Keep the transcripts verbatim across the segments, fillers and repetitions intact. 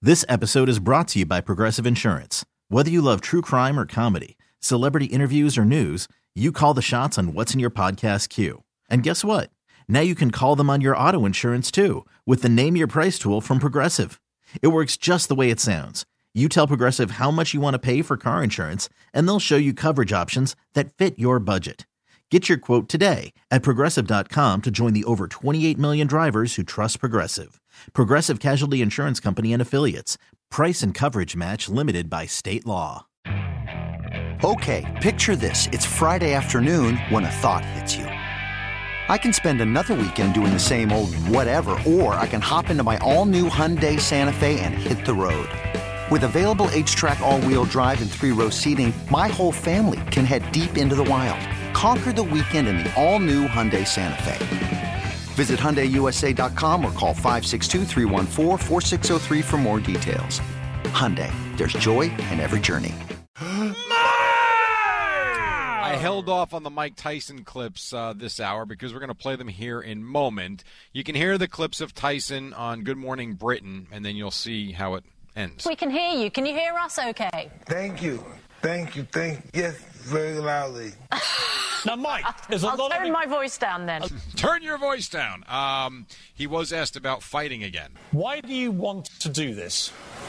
This episode is brought to you by Progressive Insurance. Whether you love true crime or comedy, celebrity interviews or news, you call the shots on what's in your podcast queue. And guess what? Now you can call them on your auto insurance too with the Name Your Price tool from Progressive. It works just the way it sounds. You tell Progressive how much you want to pay for car insurance, and they'll show you coverage options that fit your budget. Get your quote today at Progressive dot com to join the over twenty-eight million drivers who trust Progressive. Progressive Casualty Insurance Company and Affiliates. Price and coverage match limited by state law. Okay, picture this. It's Friday afternoon when a thought hits you. I can spend another weekend doing the same old whatever, or I can hop into my all-new Hyundai Santa Fe and hit the road. With available H-Track all-wheel drive and three-row seating, my whole family can head deep into the wild. Conquer the weekend in the all-new Hyundai Santa Fe. Visit Hyundai U S A dot com or call five six two, three one four, four six zero three for more details. Hyundai, there's joy in every journey. I held off on the Mike Tyson clips uh, this hour because we're going to play them here in a moment. You can hear the clips of Tyson on Good Morning Britain, and then you'll see how it ends. We can hear you. Can you hear us okay? Thank you. Thank you. Thank Yes, very loudly. Now, Mike, there's a I'll lot turn of... my voice down then. Turn your voice down. Um, he was asked about fighting again. Why do you want to do this?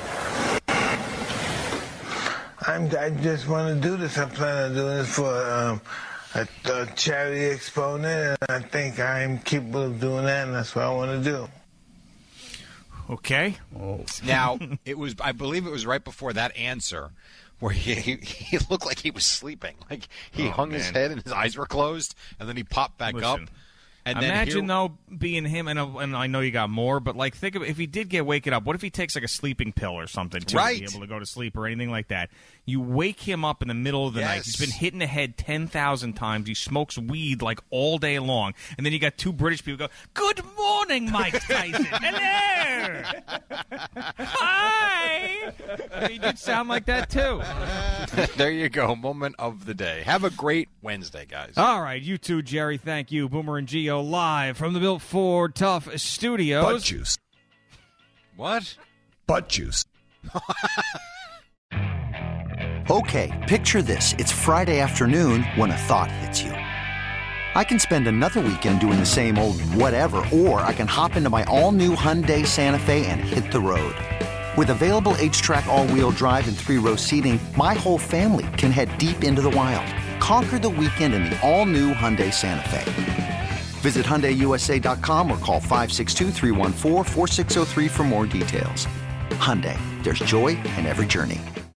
I'm, I just want to do this. I plan on doing this for um, a, a charity exponent, and I think I'm capable of doing that, and that's what I want to do. Okay. Oh. Now, it was, I believe it was right before that answer where he, he, he looked like he was sleeping. Like he oh, hung man. his head and his eyes were closed, and then he popped back Listen, up. And imagine, then though, being him, and, and I know you got more, but, like, think of if he did get waken up, what if he takes, like, a sleeping pill or something to right. be able to go to sleep or anything like that? You wake him up in the middle of the yes. night. He's been hit in the head ten thousand times. He smokes weed, like, all day long. And then you got two British people go, "Good morning, Mike Tyson." Hello. Hi. I mean, you'd sound like that, too. There you go. Moment of the day. Have a great Wednesday, guys. All right. You too, Jerry. Thank you. Boomer and Gio live from the Built Ford Tough Studios. Butt juice. What? Butt juice. Okay, picture this. It's Friday afternoon when a thought hits you. I can spend another weekend doing the same old whatever, or I can hop into my all-new Hyundai Santa Fe and hit the road. With available H-Track all-wheel drive and three-row seating, my whole family can head deep into the wild. Conquer the weekend in the all-new Hyundai Santa Fe. Visit Hyundai U S A dot com or call five six two, three one four, four six zero three for more details. Hyundai, there's joy in every journey.